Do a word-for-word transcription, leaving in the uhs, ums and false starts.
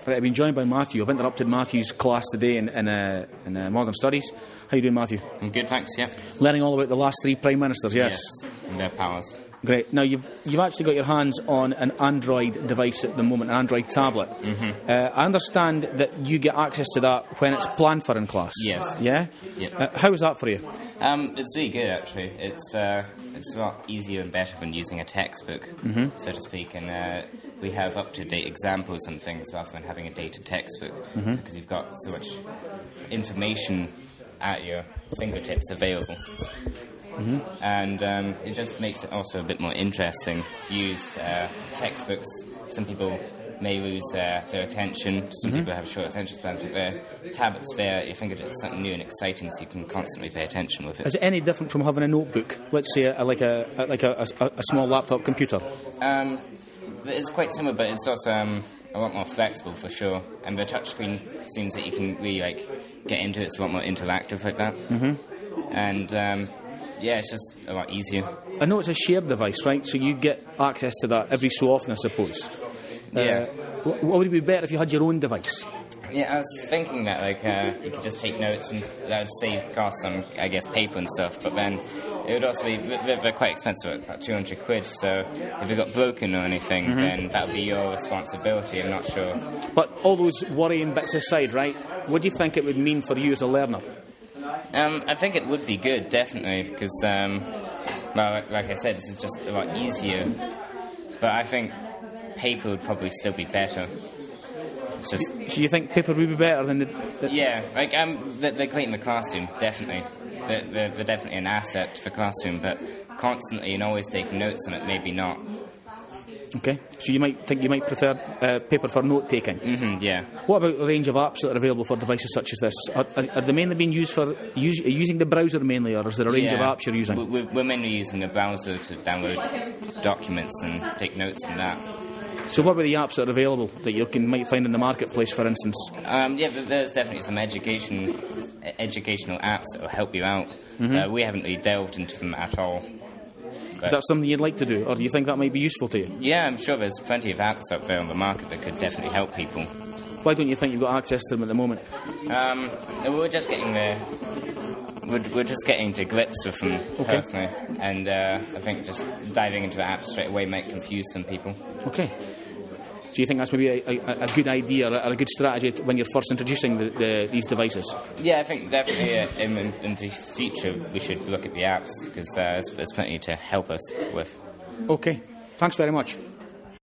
Right, I've been joined by Matthew. I've interrupted Matthew's class today in, in, uh, in uh, Modern Studies. How you doing, Matthew? I'm good, thanks, yeah. Learning all about the last three Prime Ministers, yes? Yes, and their powers. Great. Now, you've you've actually got your hands on an Android device at the moment, an Android tablet. Mm-hmm. Uh, I understand that you get access to that when it's planned for in class. Yes. Yeah? Yep. Uh, how is that for you? Um, it's really good, actually. It's uh, it's a lot easier and better than using a textbook, mm-hmm. so to speak, and uh, we have up-to-date examples and things rather than having a dated textbook, mm-hmm. because you've got so much information at your fingertips available. Mm-hmm. And um, it just makes it also a bit more interesting to use uh, textbooks. Some people may lose uh, their attention. Some mm-hmm. people have short attention spans. But their tablets there, you think it's something new and exciting, so you can constantly pay attention with it. Is it any different from having a notebook? Let's say a, like a, a like a, a, a small laptop computer. Um, it's quite similar, but it's also um, a lot more flexible for sure. And the touchscreen seems that you can really like get into it. It's a lot more interactive like that. Mm-hmm. And um, yeah, it's just a lot easier. I know it's a shared device, right? So you get access to that every so often, I suppose. Yeah. Uh, what would it be better if you had your own device? Yeah, I was thinking that like uh, you could just take notes and that would save costs on, I guess, paper and stuff. But then it would also be they're, they're quite expensive, about two hundred quid. So if it got broken or anything, mm-hmm. then that would be your responsibility. I'm not sure. But all those worrying bits aside, right? What do you think it would mean for you as a learner? Um, I think it would be good, definitely, because, um, well, like, like I said, it's just a lot easier. But I think paper would probably still be better. It's just. So you think paper would be better than the? the yeah, like um, they're, they're great in the classroom, definitely. They're, they're, they're definitely an asset for classroom, but constantly and always taking notes on it, maybe not. Okay, so you might think you might prefer uh, paper for note taking. Mm-hmm, yeah. What about the range of apps that are available for devices such as this? Are, are, are they mainly being used for use, using the browser mainly, or is there a range yeah. of apps you're using? We're, we're mainly using the browser to download documents and take notes from that. So what about the apps that are available that you can might find in the marketplace, for instance? Um, yeah, there's definitely some education, educational apps that will help you out. Mm-hmm. Uh, we haven't really delved into them at all. Is that something you'd like to do, or do you think that might be useful to you? Yeah, I'm sure there's plenty of apps out there on the market that could definitely help people. Why don't you think you've got access to them at the moment? Um, we're just getting the, we're, we're just getting to grips with them, okay. personally, and uh, I think just diving into the app straight away might confuse some people. Okay. Do you think that's maybe a, a, a good idea or a good strategy when you're first introducing the, the, these devices? Yeah, I think definitely uh, in, in the future we should look at the apps because uh, there's, there's plenty to help us with. Okay. Thanks very much.